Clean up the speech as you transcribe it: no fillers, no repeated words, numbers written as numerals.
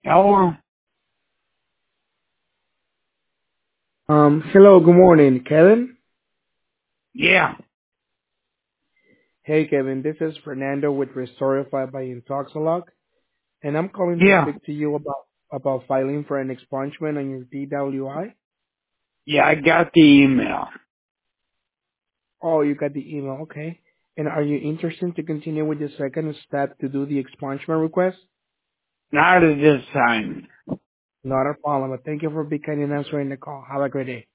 Hello? Hello, good morning, Kevin. Yeah, Hey, Kevin, this is Fernando with Restorify by Intoxilog, and I'm calling to yeah, speak to you about filing for an expungement on your DWI. yeah, I got the email. Oh, you got the email, okay. And are you interested to continue with the second step to do the expungement request? Not at this time. Not a problem, but thank you for being kind and answering the call. Have a great day.